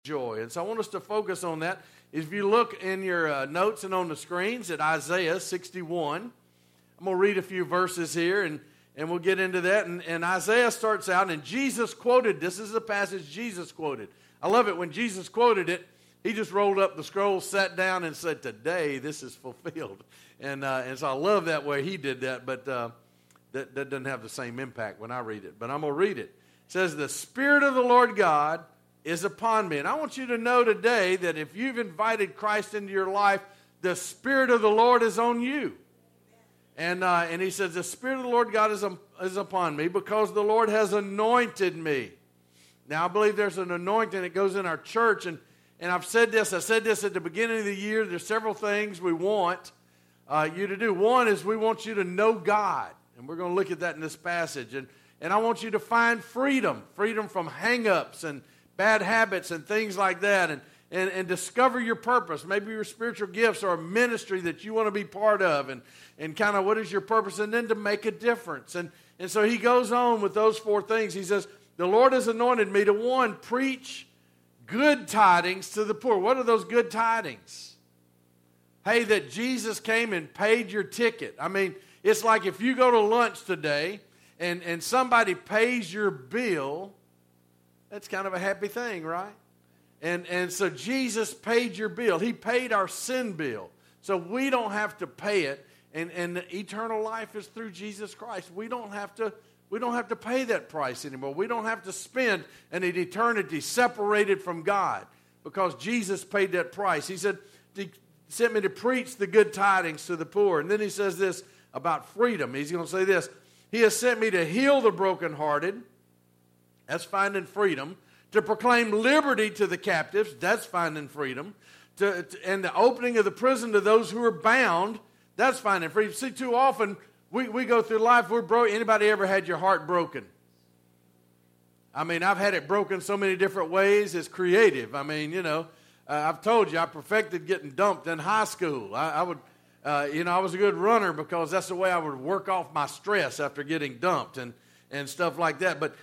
joy. And so I want us to focus on that. If you look in your notes and on the screens at Isaiah 61, I'm going to read a few verses here, and we'll get into that. And Isaiah starts out, and Jesus quoted, this is the passage Jesus quoted. I love it. When Jesus quoted it, he just rolled up the scroll, sat down, and said, today this is fulfilled. And so I love that way he did that, but that doesn't have the same impact when I read it. But I'm going to read it. It says, the Spirit of the Lord God is upon me. And I want you to know today that if you've invited Christ into your life, the Spirit of the Lord is on you. And he says, the Spirit of the Lord God is upon me because the Lord has anointed me. Now, I believe there's an anointing that goes in our church. And I've said this. I said this at the beginning of the year. There's several things we want you to do. One is we want you to know God. And we're going to look at that in this passage. And I want you to find freedom from hang-ups and bad habits and things like that, and discover your purpose. Maybe your spiritual gifts or a ministry that you want to be part of, and kind of what is your purpose, and then to make a difference. And so he goes on with those four things. He says, the Lord has anointed me to, one, preach good tidings to the poor. What are those good tidings? Hey, that Jesus came and paid your ticket. I mean, it's like if you go to lunch today and somebody pays your bill, that's kind of a happy thing, right? And so Jesus paid your bill. He paid our sin bill. So we don't have to pay it. And the eternal life is through Jesus Christ. We don't have to pay that price anymore. We don't have to spend an eternity separated from God because Jesus paid that price. He said, he sent me to preach the good tidings to the poor. And then he says this about freedom. He's going to say this. He has sent me to heal the brokenhearted. That's finding freedom. To proclaim liberty to the captives. That's finding freedom. And the opening of the prison to those who are bound. That's finding freedom. See, too often we go through life, we're broke. Anybody ever had your heart broken? I mean, I've had it broken so many different ways. It's creative. I mean, I've told you, I perfected getting dumped in high school. I was a good runner because that's the way I would work off my stress after getting dumped and stuff like that. But,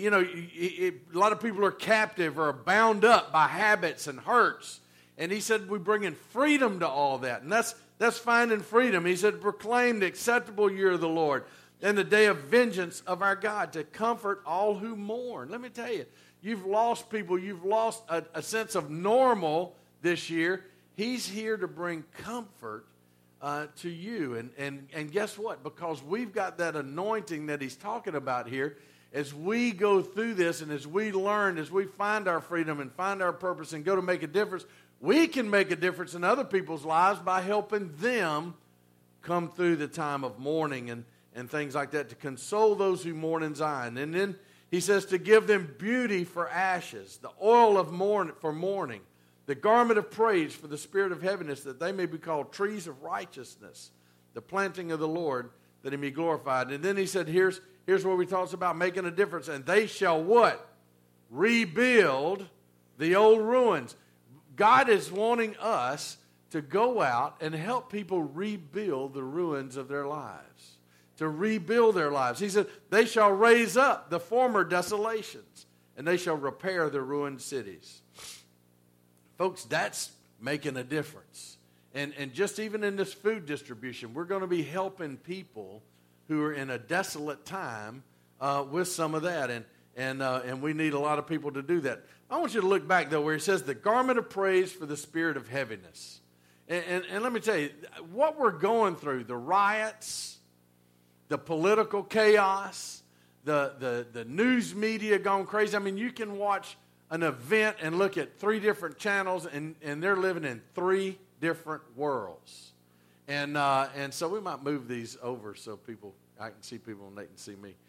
a lot of people are captive or bound up by habits and hurts. And he said, we bring in freedom to all that. And that's finding freedom. He said, proclaim the acceptable year of the Lord and the day of vengeance of our God to comfort all who mourn. Let me tell you, you've lost people. You've lost a sense of normal this year. He's here to bring comfort to you. And guess what? Because we've got that anointing that he's talking about here, as we go through this and as we learn, as we find our freedom and find our purpose and go to make a difference, we can make a difference in other people's lives by helping them come through the time of mourning and things like that, to console those who mourn in Zion. And then he says to give them beauty for ashes, the oil of for mourning, the garment of praise for the spirit of heaviness, that they may be called trees of righteousness, the planting of the Lord, that he may be glorified. And then he said, here's where he talks about making a difference. And they shall what? Rebuild the old ruins. God is wanting us to go out and help people rebuild the ruins of their lives, to rebuild their lives. He said, they shall raise up the former desolations, and they shall repair the ruined cities. Folks, that's making a difference. And just even in this food distribution, we're going to be helping people who are in a desolate time with some of that. And we need a lot of people to do that. I want you to look back, though, where he says the garment of praise for the spirit of heaviness. And let me tell you, what we're going through, the riots, the political chaos, the news media going crazy. I mean, you can watch an event and look at 3 different channels, and they're living in 3 different worlds. And so we might move these over so I can see people and they can see me.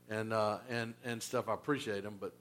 And stuff. I appreciate them, but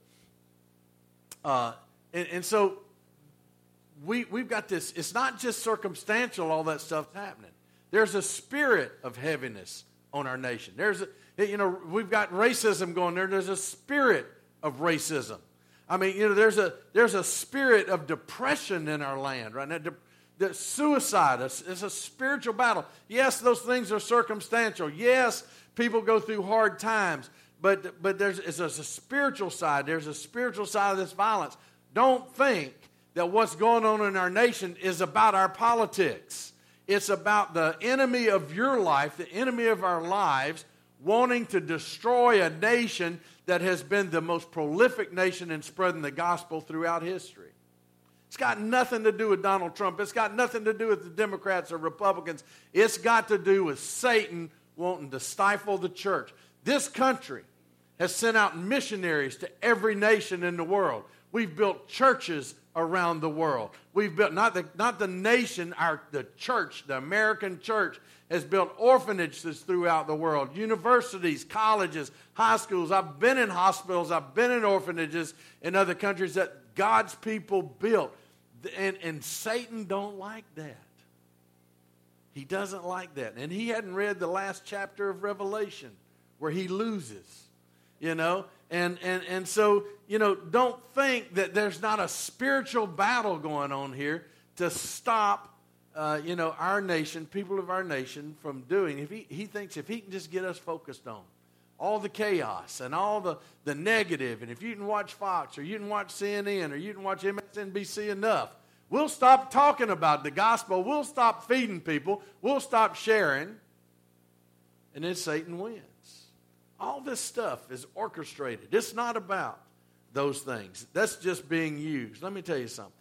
so we've got this. It's not just circumstantial. All that stuff's happening. There's a spirit of heaviness on our nation. We've got racism going there. There's a spirit of racism. I mean, there's a spirit of depression in our land right now. The suicide is a spiritual battle. Yes, those things are circumstantial. Yes, people go through hard times. But there's a spiritual side. There's a spiritual side of this violence. Don't think that what's going on in our nation is about our politics. It's about the enemy of your life, the enemy of our lives, wanting to destroy a nation that has been the most prolific nation in spreading the gospel throughout history. It's got nothing to do with Donald Trump. It's got nothing to do with the Democrats or Republicans. It's got to do with Satan wanting to stifle the church. This country has sent out missionaries to every nation in the world. We've built churches around the world. We've built, not the nation, the church, the American church has built orphanages throughout the world, universities, colleges, high schools. I've been in hospitals, I've been in orphanages in other countries that God's people built. And Satan don't like that. He doesn't like that. And he hadn't read the last chapter of Revelation where he loses, And so, don't think that there's not a spiritual battle going on here to stop, our nation, people of our nation from doing. If he thinks if he can just get us focused on all the chaos and all the negative, and if you can watch Fox or you can watch CNN or you can watch MSNBC enough, we'll stop talking about the gospel. We'll stop feeding people. We'll stop sharing. And then Satan wins. All this stuff is orchestrated. It's not about those things. That's just being used. Let me tell you something.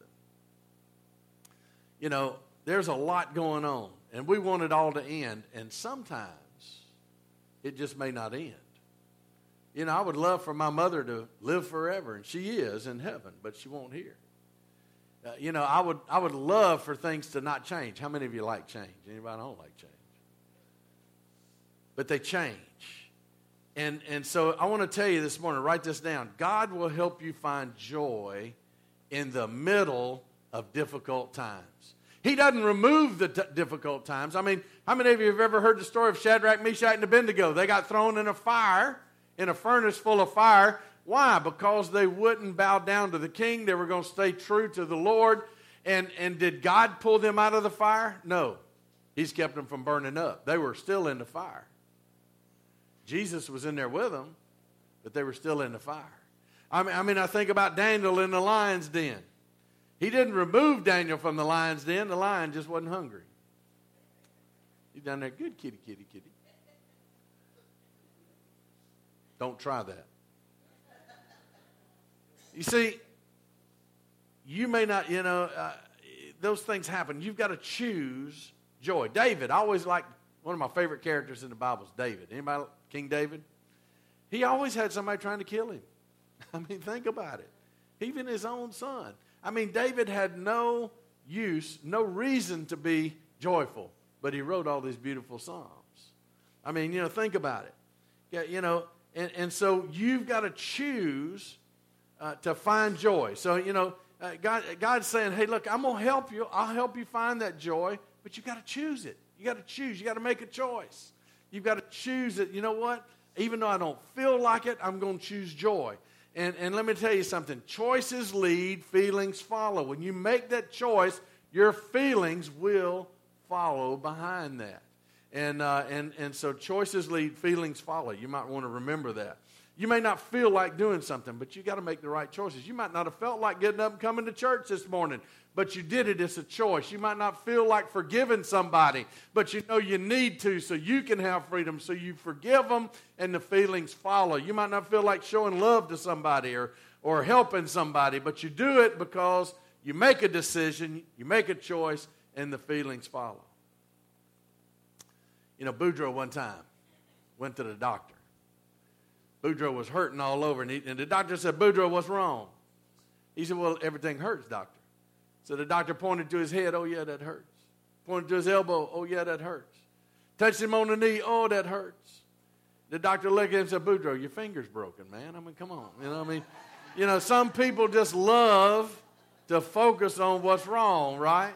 There's a lot going on, and we want it all to end, and sometimes it just may not end. I would love for my mother to live forever, and she is in heaven, but she won't here. I would love for things to not change. How many of you like change? Anybody don't like change? But they change. And so I want to tell you this morning, write this down. God will help you find joy in the middle of difficult times. He doesn't remove the difficult times. I mean, how many of you have ever heard the story of Shadrach, Meshach, and Abednego? They got thrown in a furnace full of fire. Why? Because they wouldn't bow down to the king. They were going to stay true to the Lord. And did God pull them out of the fire? No. He's kept them from burning up. They were still in the fire. Jesus was in there with them, but they were still in the fire. I think about Daniel in the lion's den. He didn't remove Daniel from the lion's den. The lion just wasn't hungry. He's down there, good kitty, kitty, kitty. Don't try that. You see, you may not, those things happen. You've got to choose joy. David, I always liked, one of my favorite characters in the Bible is David. Anybody, King David? He always had somebody trying to kill him. Think about it. Even his own son. David had no reason to be joyful, but he wrote all these beautiful psalms. Think about it. And so you've got to choose to find joy. So, God's saying, hey, look, I'm going to help you. I'll help you find that joy, but you've got to choose it. You got to choose. You got to make a choice. You've got to choose it. You know what? Even though I don't feel like it, I'm going to choose joy. And let me tell you something. Choices lead, feelings follow. When you make that choice, your feelings will follow behind that. And so choices lead, feelings follow. You might want to remember that. You may not feel like doing something, but you got to make the right choices. You might not have felt like getting up and coming to church this morning, but you did it. It's a choice. You might not feel like forgiving somebody, but you know you need to so you can have freedom. So you forgive them and the feelings follow. You might not feel like showing love to somebody or helping somebody, but you do it because you make a decision, you make a choice, and the feelings follow. Boudreaux one time went to the doctor. Boudreaux was hurting all over, and the doctor said, Boudreaux, what's wrong? He said, well, everything hurts, doctor. So the doctor pointed to his head, oh, yeah, that hurts. Pointed to his elbow, oh, yeah, that hurts. Touched him on the knee, oh, that hurts. The doctor looked at him and said, Boudreaux, your finger's broken, man. Come on. Some people just love to focus on what's wrong, right?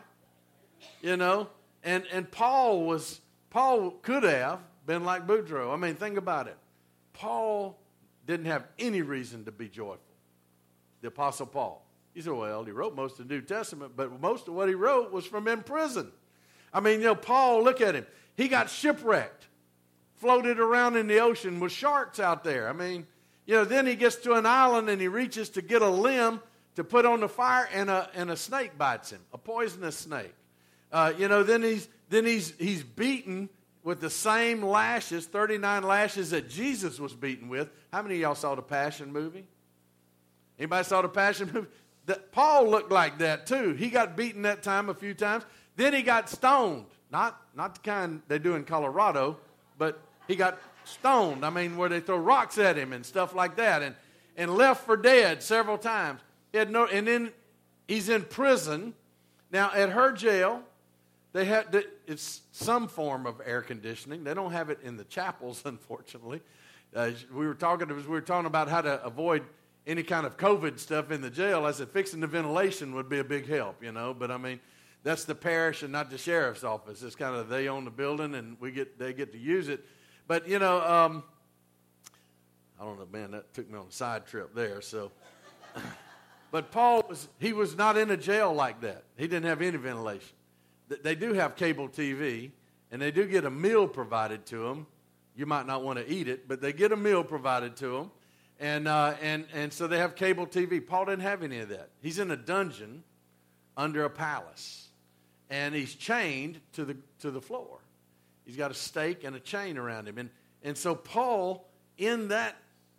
And Paul could have been like Boudreaux. Think about it. Paul didn't have any reason to be joyful. The Apostle Paul. He said, well, he wrote most of the New Testament, but most of what he wrote was from in prison. Paul, look at him. He got shipwrecked, floated around in the ocean with sharks out there. Then he gets to an island and he reaches to get a limb to put on the fire, and a snake bites him, a poisonous snake. Then he's beaten with the same lashes, 39 lashes that Jesus was beaten with. How many of y'all saw the Passion movie? Anybody saw the Passion movie? Paul looked like that too. He got beaten that time a few times. Then he got stoned. Not the kind they do in Colorado, but he got stoned. I mean, where they throw rocks at him and stuff like that, and left for dead several times. And then he's in prison. Now, at her jail, it's some form of air conditioning. They don't have it in the chapels, unfortunately. We were talking about how to avoid any kind of COVID stuff in the jail. I said fixing the ventilation would be a big help, But I mean, that's the parish and not the sheriff's office. It's kind of they own the building and they get to use it. But I don't know, man. That took me on a side trip there. So. But Paul was not in a jail like that. He didn't have any ventilation. They do have cable TV, and they do get a meal provided to them. You might not want to eat it, but they get a meal provided to them, and so they have cable TV. Paul didn't have any of that. He's in a dungeon under a palace, and he's chained to the floor. He's got a stake and a chain around him, and so Paul, in that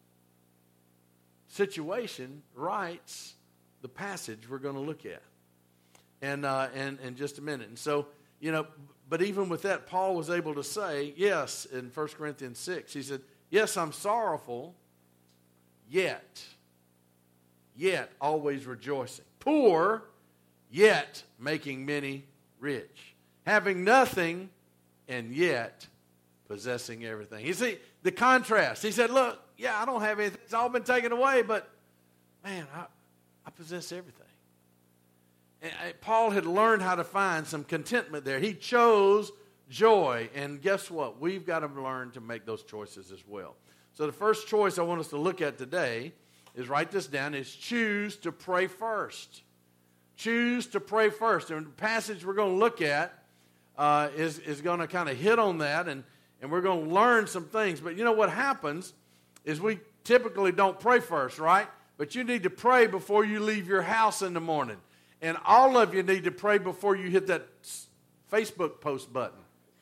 situation, writes the passage we're going to look at, and in just a minute. And so, but even with that, Paul was able to say, yes, in 1 Corinthians 6, he said, yes, I'm sorrowful, yet always rejoicing. Poor, yet making many rich. Having nothing, and yet possessing everything. You see, the contrast. He said, look, yeah, I don't have anything. It's all been taken away, but, man, I possess everything. And Paul had learned how to find some contentment there. He chose joy, and guess what? We've got to learn to make those choices as well. So the first choice I want us to look at today is, write this down, is choose to pray first. Choose to pray first. And the passage we're going to look at is going to kind of hit on that, and we're going to learn some things. But what happens is we typically don't pray first, right? But you need to pray before you leave your house in the morning. And all of you need to pray before you hit that Facebook post button.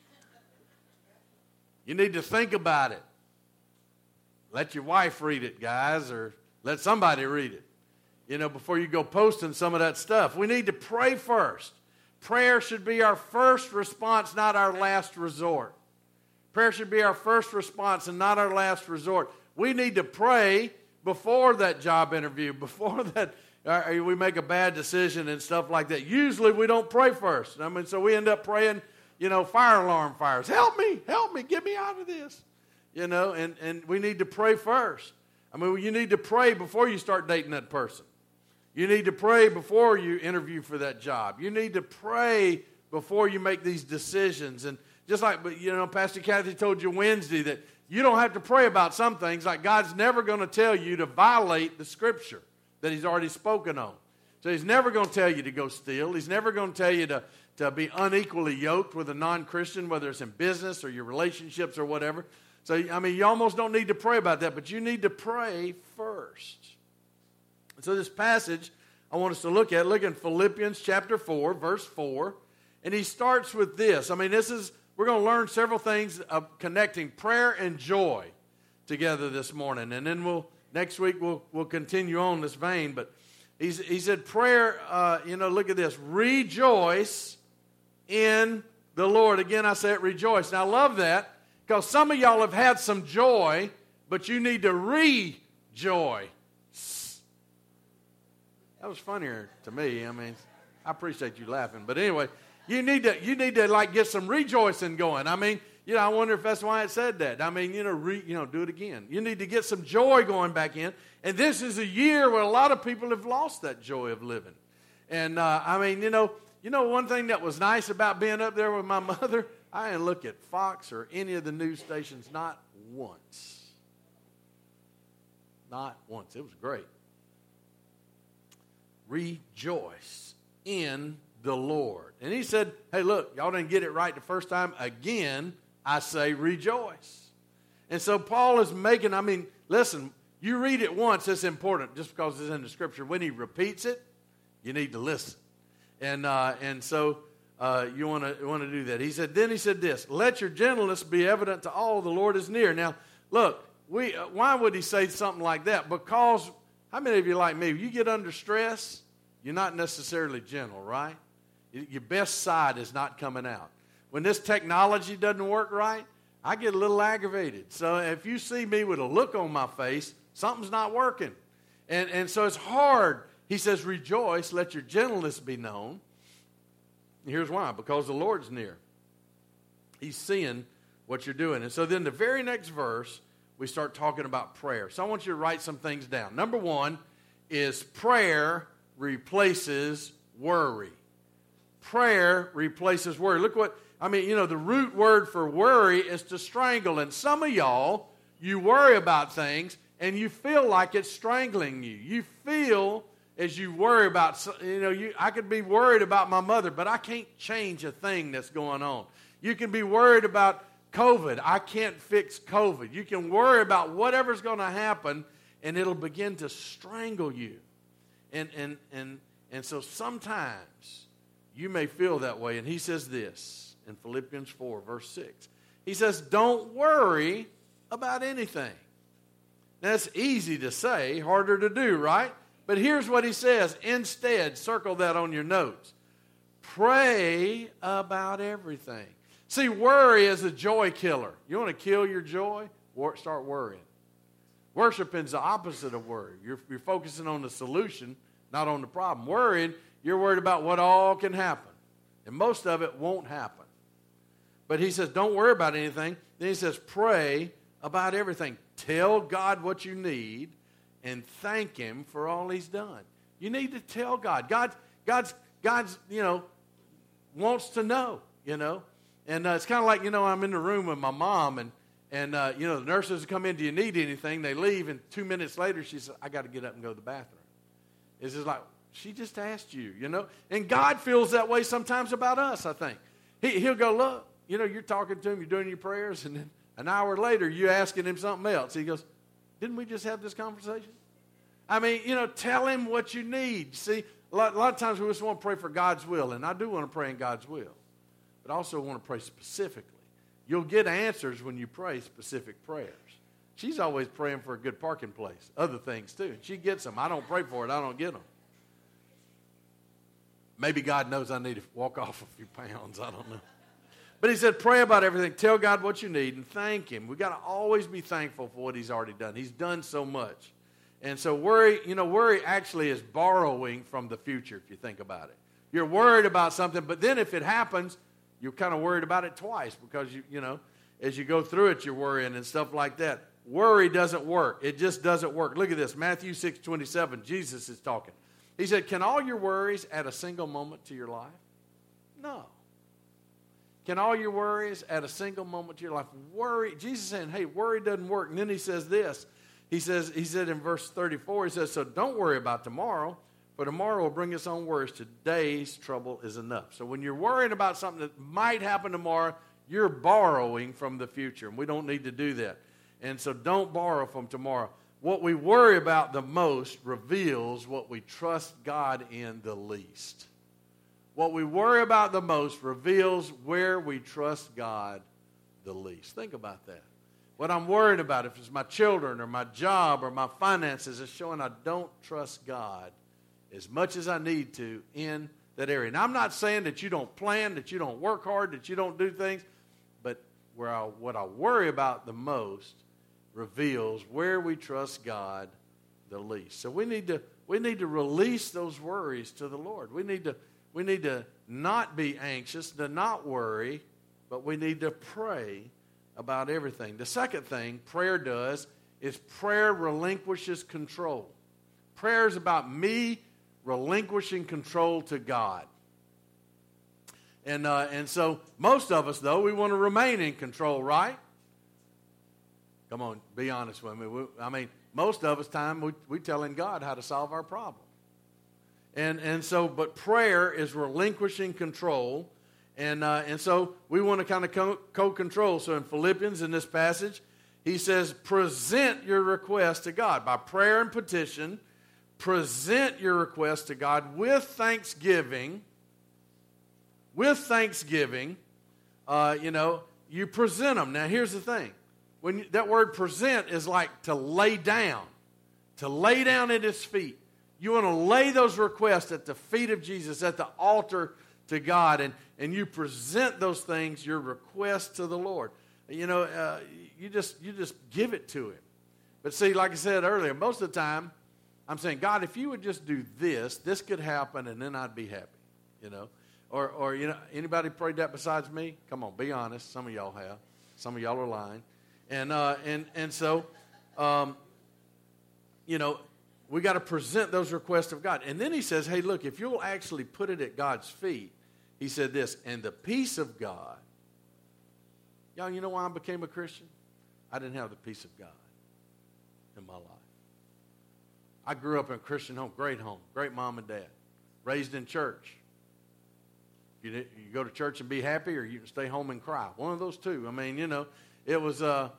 You need to think about it. Let your wife read it, guys, or let somebody read it, before you go posting some of that stuff. We need to pray first. Prayer should be our first response, not our last resort. Prayer should be our first response and not our last resort. We need to pray before that job interview, before that we make a bad decision and stuff like that. Usually we don't pray first. So we end up praying, fire alarm fires. Help me, get me out of this. And we need to pray first. You need to pray before you start dating that person. You need to pray before you interview for that job. You need to pray before you make these decisions. And just like, Pastor Kathy told you Wednesday that you don't have to pray about some things. Like, God's never going to tell you to violate the Scripture that He's already spoken on. So He's never going to tell you to go steal. He's never going to tell you to be unequally yoked with a non-Christian, whether it's in business or your relationships or whatever. So, you almost don't need to pray about that, but you need to pray first. So this passage I want us to look in Philippians chapter 4, verse 4. And he starts with this. We're going to learn several things of connecting prayer and joy together this morning. And then next week we'll continue on this vein. But he said prayer, look at this. Rejoice in the Lord. Again, I say it, rejoice. Now I love that because some of y'all have had some joy, but you need to rejoice. That was funnier to me. I I appreciate you laughing. But anyway, you need to like get some rejoicing going. I wonder if that's why it said that. Do it again. You need to get some joy going back in. And this is a year where a lot of people have lost that joy of living. And one thing that was nice about being up there with my mother, I didn't look at Fox or any of the news stations, not once. Not once. It was great. Rejoice in the Lord. And he said, hey, look, y'all didn't get it right the first time. Again, I say rejoice. And so Paul is making, listen, You read it once, it's important just because it's in the Scripture. When he repeats it, you need to listen. And so you want to do that. Then he said this, let your gentleness be evident to all, the Lord is near. Now, look, why would he say something like that? Because, how many of you like me, you get under stress, you're not necessarily gentle, right? Your best side is not coming out. When this technology doesn't work right, I get a little aggravated. So if you see me with a look on my face, something's not working. And so it's hard. He says, rejoice, let your gentleness be known. And here's why. Because the Lord's near. He's seeing what you're doing. And so then the very next verse, we start talking about prayer. So I want you to write some things down. Number one is prayer replaces worry. Prayer replaces worry. Look what, the root word for worry is to strangle. And some of y'all, you worry about things and you feel like it's strangling you. You feel as you worry about, I could be worried about my mother, but I can't change a thing that's going on. You can be worried about COVID. I can't fix COVID. You can worry about whatever's going to happen, and it'll begin to strangle you. And so sometimes you may feel that way. And he says this in Philippians 4, verse 6. He says, don't worry about anything. Now, it's easy to say, harder to do, right? But here's what he says. Instead, circle that on your notes. Pray about everything. See, worry is a joy killer. You want to kill your joy? Start worrying. Worshiping is the opposite of worry. You're focusing on the solution, not on the problem. Worrying, you're worried about what all can happen. And most of it won't happen. But he says, don't worry about anything. Then he says, pray about everything. Tell God what you need and thank him for all he's done. You need to tell God. God's wants to know, And it's kind of like, I'm in the room with my mom, and the nurses come in, do you need anything? They leave, and 2 minutes later, she says, I got to get up and go to the bathroom. It's just like, she just asked you, And God feels that way sometimes about us, I think. He'll go, look, you're talking to him, you're doing your prayers, and then an hour later, you're asking him something else. He goes, didn't we just have this conversation? Tell him what you need. See, a lot of times we just want to pray for God's will, and I do want to pray in God's will. But I also want to pray specifically. You'll get answers when you pray specific prayers. She's always praying for a good parking place, other things too. She gets them. I don't pray for it. I don't get them. Maybe God knows I need to walk off a few pounds. I don't know. But he said, pray about everything. Tell God what you need and thank him. We've got to always be thankful for what he's already done. He's done so much. And so worry actually is borrowing from the future, if you think about it. You're worried about something, but then if it happens, you're kind of worried about it twice because, as you go through it, you're worrying and stuff like that. Worry doesn't work. It just doesn't work. Look at this, Matthew 6:27, Jesus is talking. He said, can all your worries add a single moment to your life? No. Can all your worries add a single moment to your life? Worry, Jesus is saying, hey, worry doesn't work. And then he says this. He said in verse 34, he says, so don't worry about tomorrow, for tomorrow will bring its own worries. Today's trouble is enough. So when you're worrying about something that might happen tomorrow, you're borrowing from the future, and we don't need to do that. And so don't borrow from tomorrow. What we worry about the most reveals what we trust God in the least. What we worry about the most reveals where we trust God the least. Think about that. What I'm worried about, if it's my children or my job or my finances, is showing I don't trust God as much as I need to in that area. And I'm not saying that you don't plan, that you don't work hard, that you don't do things, but what I worry about the most reveals where we trust God the least. So we need to release those worries to the Lord. We need to not be anxious, to not worry, but we need to pray about everything. The second thing prayer does is prayer relinquishes control. Prayer is about me relinquishing control to God. And so most of us, though, we want to remain in control, right? Come on, be honest with me. Most of us we telling God how to solve our problem. But prayer is relinquishing control. And so we want to kind of co-control. So in Philippians, in this passage, he says, present your request to God. By prayer and petition, present your request to God with thanksgiving. With thanksgiving, you present them. Now, here's the thing. That word present is like to lay down at his feet. You want to lay those requests at the feet of Jesus, at the altar to God, and you present those things, your requests to the Lord. You just give it to him. But see, like I said earlier, most of the time, I'm saying, God, if you would just do this could happen, and then I'd be happy, Or anybody prayed that besides me? Come on, be honest. Some of y'all have. Some of y'all are lying. And so, we got to present those requests of God. And then he says, hey, look, if you'll actually put it at God's feet, he said this, and the peace of God. Y'all, you know why I became a Christian? I didn't have the peace of God in my life. I grew up in a Christian home, great mom and dad, raised in church. You go to church and be happy, or you can stay home and cry. One of those two. I mean, it was, I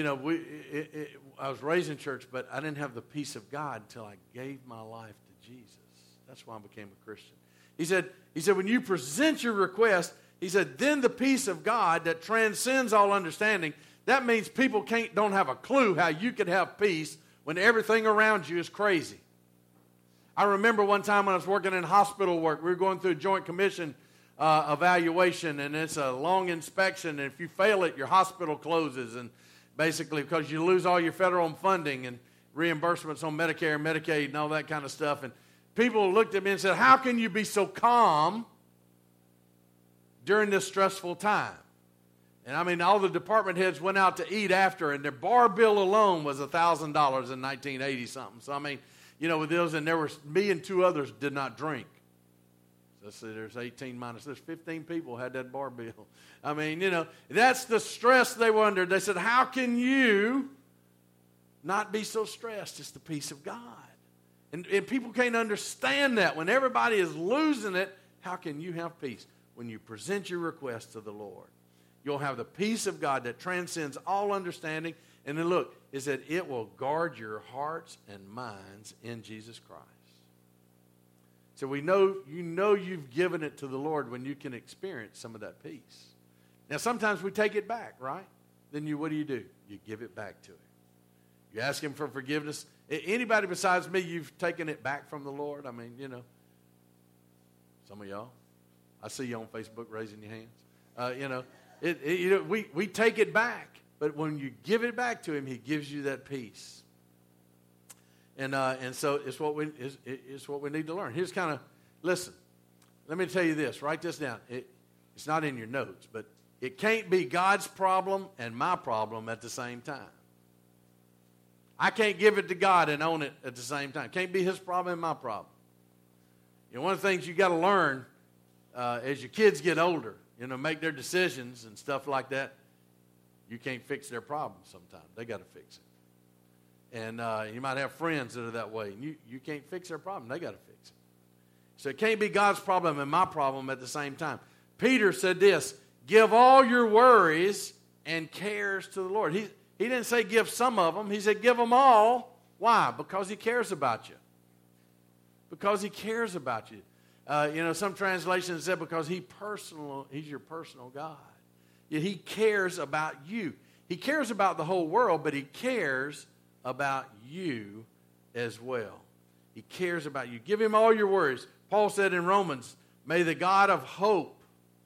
was raised in church, but I didn't have the peace of God until I gave my life to Jesus. That's why I became a Christian. He said, when you present your request, he said, then the peace of God that transcends all understanding. That means people don't have a clue how you could have peace when everything around you is crazy. I remember one time when I was working in hospital work, we were going through a joint commission evaluation, and it's a long inspection, and if you fail it, your hospital closes, and basically because you lose all your federal funding and reimbursements on Medicare and Medicaid and all that kind of stuff. And people looked at me and said, how can you be so calm during this stressful time? And I mean, all the department heads went out to eat after, and their bar bill alone was $1,000 in 1980 something. So I mean, with those, and there was me and two others did not drink. Let's see, there's 18 minus. There's 15 people had that bar bill. I mean, that's the stress they were under. They said, how can you not be so stressed? It's the peace of God. And people can't understand that. When everybody is losing it, how can you have peace? When you present your request to the Lord, you'll have the peace of God that transcends all understanding. And then look, is that it will guard your hearts and minds in Jesus Christ. So we know you've given it to the Lord when you can experience some of that peace. Now, sometimes we take it back, right? Then what do? You give it back to him. You ask him for forgiveness. Anybody besides me, you've taken it back from the Lord? I mean, some of y'all. I see you on Facebook raising your hands. We take it back. But when you give it back to him, he gives you that peace. And so it's what we need to learn. Here's listen, let me tell you this. Write this down. It's not in your notes, but it can't be God's problem and my problem at the same time. I can't give it to God and own it at the same time. It can't be his problem and my problem. One of the things you got to learn as your kids get older, make their decisions and stuff like that, you can't fix their problems sometimes. They got to fix it. And you might have friends that are that way. And you can't fix their problem. They got to fix it. So it can't be God's problem and my problem at the same time. Peter said this, give all your worries and cares to the Lord. He didn't say give some of them. He said give them all. Why? Because he cares about you. Because he cares about you. Some translations said because he's your personal God. Yet he cares about you. He cares about the whole world, but he cares about you as well. He cares about you. Give him all your worries. Paul said in Romans, may the God of hope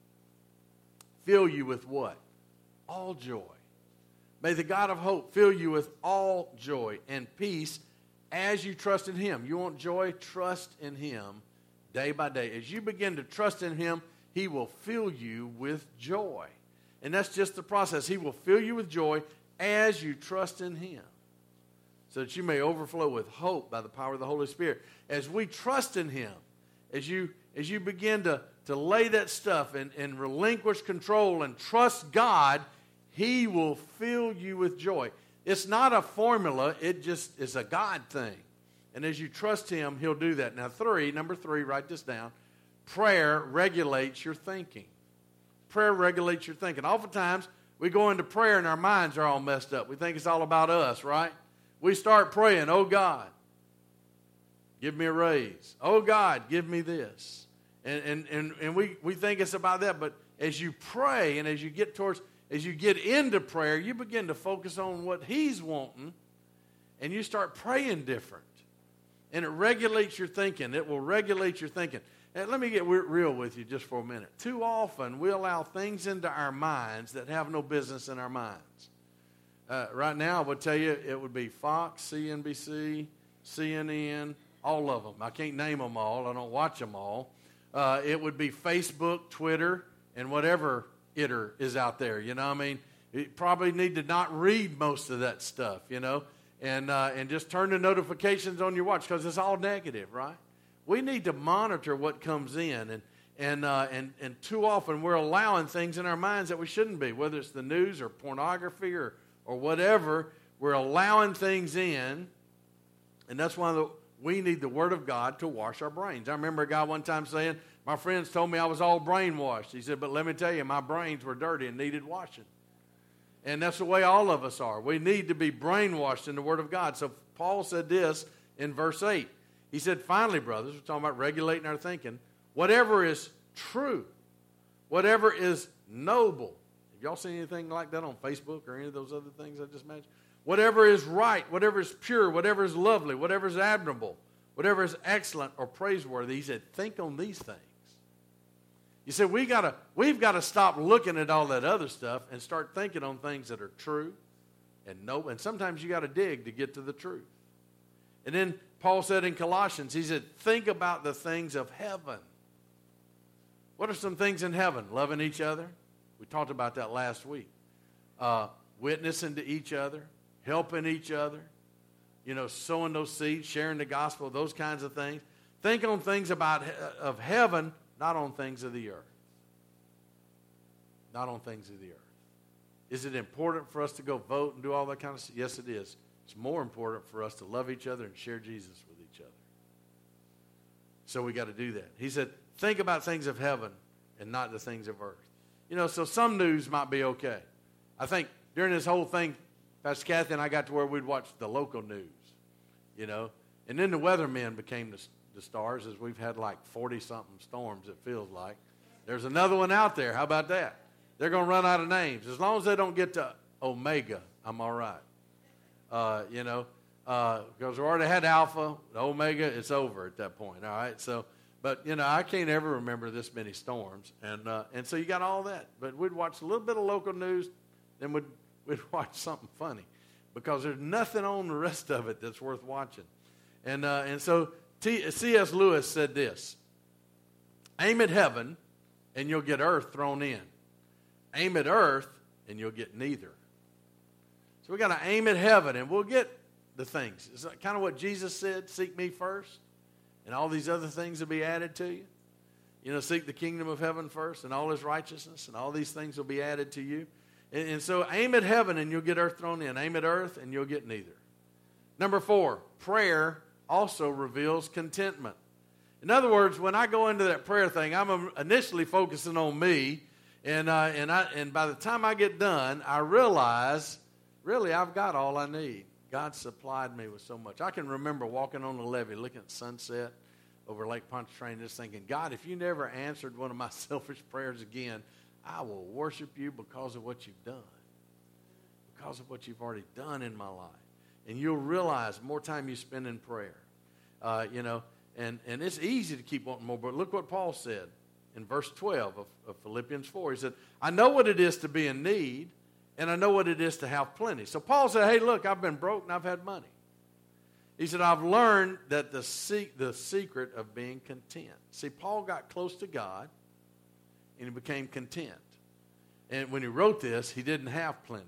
fill you with what? All joy. May the God of hope fill you with all joy and peace as you trust in him. You want joy? Trust in him day by day. As you begin to trust in him, he will fill you with joy. And that's just the process. He will fill you with joy as you trust in him, so that you may overflow with hope by the power of the Holy Spirit. As we trust in him, as you begin to lay that stuff and relinquish control and trust God, he will fill you with joy. It's not a formula. It just is a God thing. And as you trust him, he'll do that. Now, number three, write this down. Prayer regulates your thinking. Prayer regulates your thinking. Oftentimes, We go into prayer and our minds are all messed up. We think it's all about us, right? We start praying, oh God, give me a raise. Oh God, give me this. And we think it's about that, but as you pray and as you get into prayer, you begin to focus on what He's wanting, and you start praying different. And it regulates your thinking. It will regulate your thinking. And let me get real with you just for a minute. Too often we allow things into our minds that have no business in our minds. Right now, I would tell you it would be Fox, CNBC, CNN, all of them. I can't name them all. I don't watch them all. It would be Facebook, Twitter, and whatever itter is out there. You know what I mean? You probably need to not read most of that stuff, you know, and just turn the notifications on your watch because it's all negative, right? We need to monitor what comes in, and too often we're allowing things in our minds that we shouldn't be, whether it's the news or pornography or whatever. We're allowing things in, and that's why we need the Word of God to wash our brains. I remember a guy one time saying, my friends told me I was all brainwashed. He said, but let me tell you, my brains were dirty and needed washing. And that's the way all of us are. We need to be brainwashed in the Word of God. So Paul said this in verse 8. He said, finally, brothers, we're talking about regulating our thinking, whatever is true, whatever is noble. Have y'all seen anything like that on Facebook or any of those other things I just mentioned? Whatever is right, whatever is pure, whatever is lovely, whatever is admirable, whatever is excellent or praiseworthy. He said, think on these things. You said we've got to stop looking at all that other stuff and start thinking on things that are true and noble. And sometimes you got to dig to get to the truth. And then Paul said in Colossians, he said, think about the things of heaven. What are some things in heaven? Loving each other. We talked about that last week. Witnessing to each other, helping each other, you know, sowing those seeds, sharing the gospel, those kinds of things. Think on things of heaven, not on things of the earth. Not on things of the earth. Is it important for us to go vote and do all that kind of stuff? Yes, it is. It's more important for us to love each other and share Jesus with each other. So we got to do that. He said, think about things of heaven and not the things of earth. You know, so some news might be okay. I think during this whole thing, Pastor Kathy and I got to where we'd watch the local news, you know. And then the weathermen became the stars, as we've had like 40-something storms, it feels like. There's another one out there. How about that? They're going to run out of names. As long as they don't get to Omega, I'm all right. You know, because we already had Alpha, Omega, it's over at that point, all right? So, but, you know, I can't ever remember this many storms. And so you got all that. But we'd watch a little bit of local news, then we'd watch something funny because there's nothing on the rest of it that's worth watching. And so C.S. Lewis said this, aim at heaven and you'll get earth thrown in. Aim at earth and you'll get neither. So we got to aim at heaven and we'll get the things. It's kind of what Jesus said, seek me first and all these other things will be added to you. You know, seek the kingdom of heaven first and all his righteousness and all these things will be added to you. And so aim at heaven and you'll get earth thrown in. Aim at earth and you'll get neither. Number 4, prayer also reveals contentment. In other words, when I go into that prayer thing, I'm initially focusing on me. And by the time I get done, I realize, really, I've got all I need. God supplied me with so much. I can remember walking on the levee, looking at sunset over Lake Pontchartrain, just thinking, God, if you never answered one of my selfish prayers again, I will worship you because of what you've done, because of what you've already done in my life. And you'll realize the more time you spend in prayer, you know, and it's easy to keep wanting more. But look what Paul said in verse 12 of Philippians 4. He said, I know what it is to be in need, and I know what it is to have plenty. So Paul said, hey, look, I've been broke and I've had money. He said, I've learned that the secret of being content. See, Paul got close to God, and he became content. And when he wrote this, he didn't have plenty.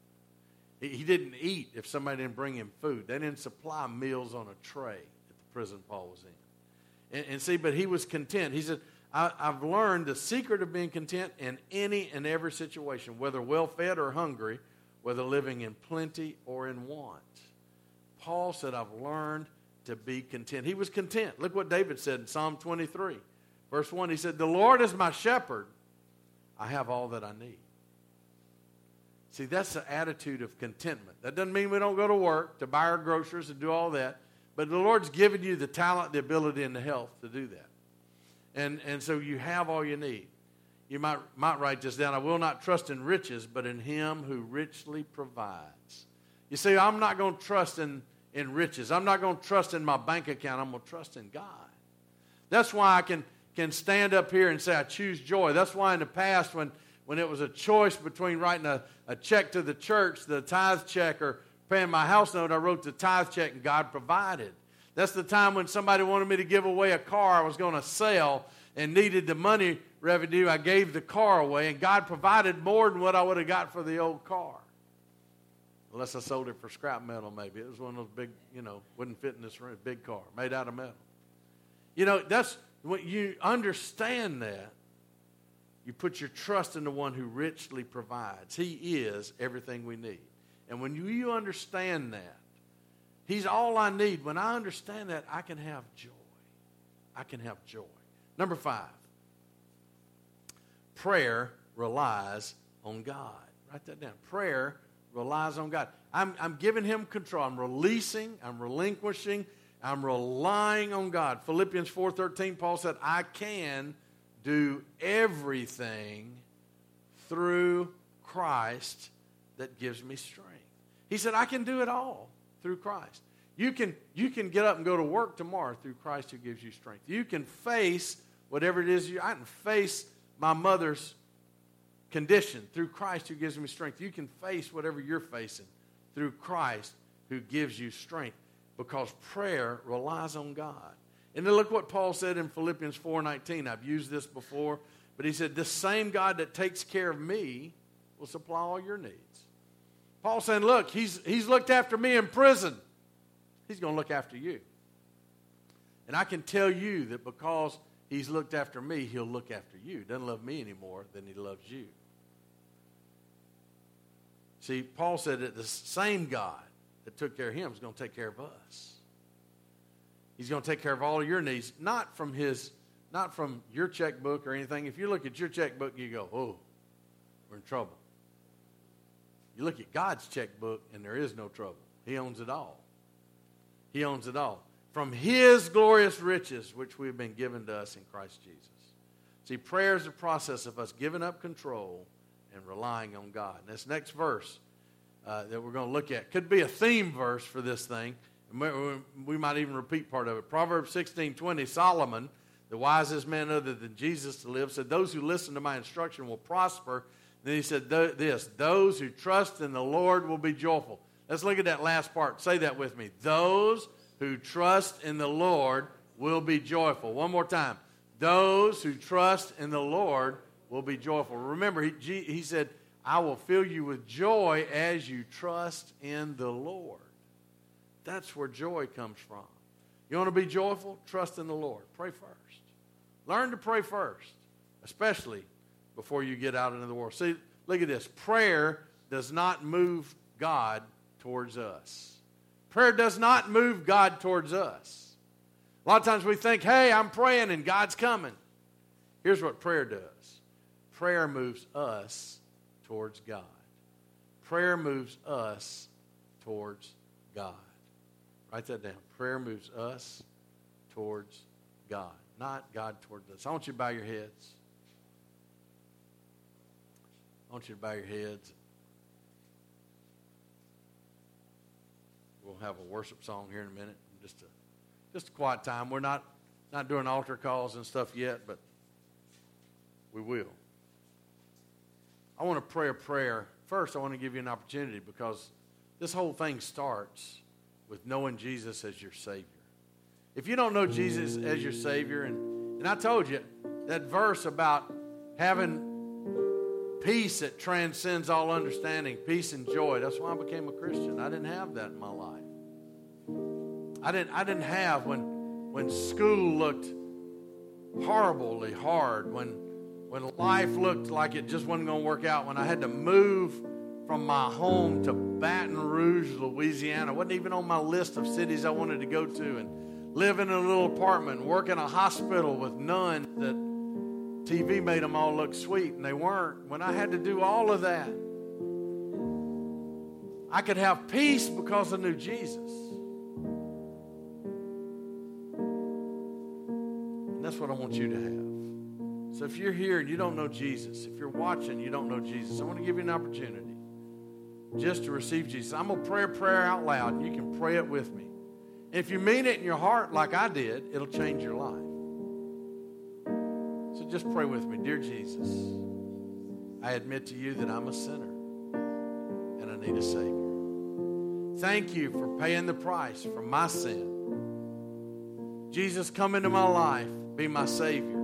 He didn't eat if somebody didn't bring him food. They didn't supply meals on a tray at the prison Paul was in. And see, but he was content. He said, I've learned the secret of being content in any and every situation, whether well-fed or hungry, whether living in plenty or in want. Paul said, I've learned to be content. He was content. Look what David said in Psalm 23. Verse 1, he said, the Lord is my shepherd. I have all that I need. See, that's the attitude of contentment. That doesn't mean we don't go to work to buy our groceries and do all that. But the Lord's given you the talent, the ability, and the health to do that. And so you have all you need. You might write this down. I will not trust in riches, but in him who richly provides. You see, I'm not going to trust in riches. I'm not going to trust in my bank account. I'm going to trust in God. That's why I can stand up here and say I choose joy. That's why in the past when it was a choice between writing a check to the church, the tithe check, or paying my house note, I wrote the tithe check and God provided. That's the time when somebody wanted me to give away a car I was going to sell and needed the money revenue. I gave the car away, and God provided more than what I would have got for the old car. Unless I sold it for scrap metal, maybe. It was one of those big, wouldn't fit in this room, big car, made out of metal. That's when you understand that, you put your trust in the one who richly provides. He is everything we need. And when you understand that, he's all I need. When I understand that, I can have joy. I can have joy. Number 5, prayer relies on God. Write that down. Prayer relies on God. I'm giving him control. I'm releasing. I'm relinquishing. I'm relying on God. Philippians 4:13, Paul said, I can do everything through Christ that gives me strength. He said, I can do it all through Christ. You can get up and go to work tomorrow through Christ who gives you strength. You can face whatever it is. I can face my mother's condition through Christ who gives me strength. You can face whatever you're facing through Christ who gives you strength, because prayer relies on God. And then look what Paul said in Philippians 4:19. I've used this before, but he said, this same God that takes care of me will supply all your needs. Paul's saying, look, he's looked after me in prison. He's going to look after you. And I can tell you that because he's looked after me, he'll look after you. He doesn't love me any more than he loves you. See, Paul said that the same God that took care of him is going to take care of us. He's going to take care of all of your needs, not from your checkbook or anything. If you look at your checkbook, you go, oh, we're in trouble. You look at God's checkbook, and there is no trouble. He owns it all. He owns it all. From his glorious riches, which we have been given to us in Christ Jesus. See, prayer is the process of us giving up control and relying on God. And this next verse that we're going to look at could be a theme verse for this thing. We might even repeat part of it. Proverbs 16:20, Solomon, the wisest man other than Jesus to live, said, those who listen to my instruction will prosper. Then he said this, those who trust in the Lord will be joyful. Let's look at that last part. Say that with me. Those who trust in the Lord will be joyful. One more time. Those who trust in the Lord will be joyful. Remember, he said, I will fill you with joy as you trust in the Lord. That's where joy comes from. You want to be joyful? Trust in the Lord. Pray first. Learn to pray first, especially before you get out into the world. See, look at this. Prayer does not move God towards us. Prayer does not move God towards us. A lot of times we think, hey, I'm praying and God's coming. Here's what prayer does. Prayer moves us towards God. Prayer moves us towards God. Write that down. Prayer moves us towards God, not God towards us. I want you to bow your heads. I want you to bow your heads. We'll have a worship song here in a minute. Just a quiet time. We're not doing altar calls and stuff yet, but we will. I want to pray a prayer. First, I want to give you an opportunity, because this whole thing starts with knowing Jesus as your Savior. If you don't know Jesus as your Savior, and I told you that verse about having peace that transcends all understanding, peace and joy, that's why I became a Christian. I didn't have that in my life. I didn't have when school looked horribly hard, when life looked like it just wasn't going to work out, when I had to move from my home to Baton Rouge, Louisiana. It wasn't even on my list of cities I wanted to go to, and live in a little apartment, work in a hospital with nuns that TV made them all look sweet, and they weren't. When I had to do all of that, I could have peace because I knew Jesus. And that's what I want you to have. So if you're here and you don't know Jesus, if you're watching and you don't know Jesus, I want to give you an opportunity just to receive Jesus. I'm going to pray a prayer out loud, and you can pray it with me. And if you mean it in your heart like I did, it'll change your life. So just pray with me. Dear Jesus, I admit to you that I'm a sinner and I need a Savior. Thank you for paying the price for my sin. Jesus, come into my life. Be my Savior.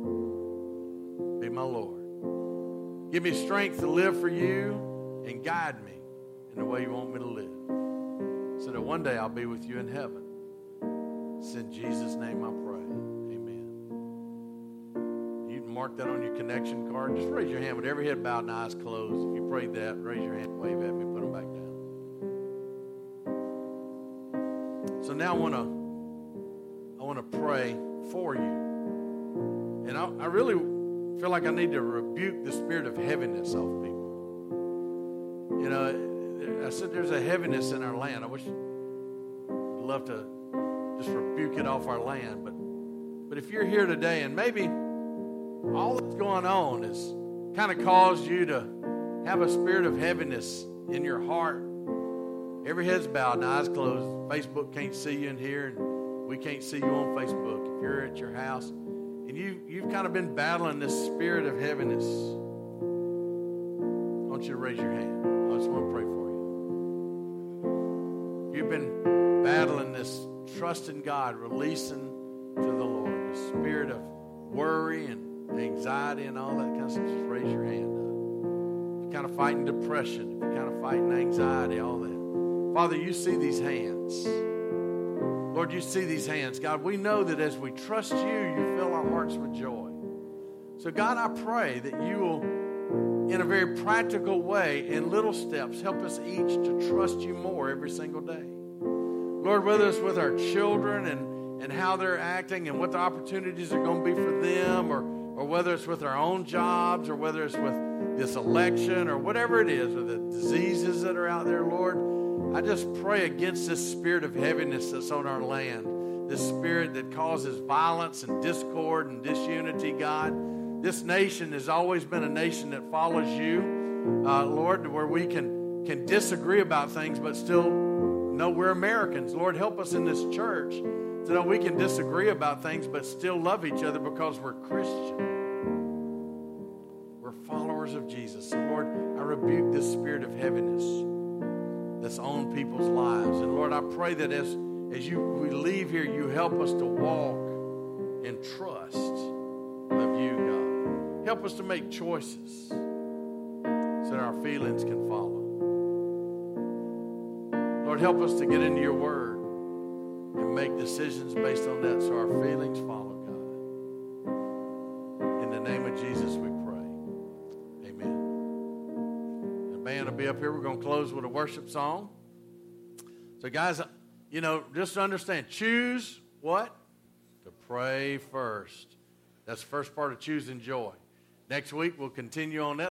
Be my Lord. Give me strength to live for you and guide me in the way you want me to live, so that one day I'll be with you in heaven. It's in Jesus' name I pray. Amen. You can mark that on your connection card. Just raise your hand with every head bowed and eyes closed. If you prayed that, raise your hand, wave at me, put them back down. So now I want to pray for you. And I really feel like I need to rebuke the spirit of heaviness off people. You know, I said there's a heaviness in our land. I wish I'd love to just rebuke it off our land. But if you're here today and maybe all that's going on has kind of caused you to have a spirit of heaviness in your heart. Every head's bowed and eyes closed. Facebook can't see you in here, and we can't see you on Facebook. If you're at your house and you've kind of been battling this spirit of heaviness, I want you to raise your hand. I just want to pray for you. You've been battling this trust in God, releasing to the Lord, the spirit of worry and anxiety and all that kind of stuff. Just raise your hand up. If you're kind of fighting depression, if you're kind of fighting anxiety, all that. Father, you see these hands. Lord, you see these hands. God, we know that as we trust you, you fill our hearts with joy. So God, I pray that you will, in a very practical way, in little steps, help us each to trust you more every single day. Lord, whether it's with our children and how they're acting and what the opportunities are going to be for them, or whether it's with our own jobs, or whether it's with this election, or whatever it is, or the diseases that are out there, Lord, I just pray against this spirit of heaviness that's on our land, this spirit that causes violence and discord and disunity, God. This nation has always been a nation that follows you, Lord, where we can disagree about things but still know we're Americans. Lord, help us in this church so that we can disagree about things but still love each other because we're Christian. We're followers of Jesus. So, Lord, I rebuke this spirit of heaviness that's on people's lives. And Lord, I pray that as we leave here, you help us to walk in trust of you, God. Help us to make choices so that our feelings can follow. Lord, help us to get into your word and make decisions based on that so our feelings follow, God. In the name of Jesus, we pray. Band will be up here. We're going to close with a worship song. So, guys, you know, just understand, choose what? To pray first. That's the first part of choosing joy. Next week, we'll continue on that.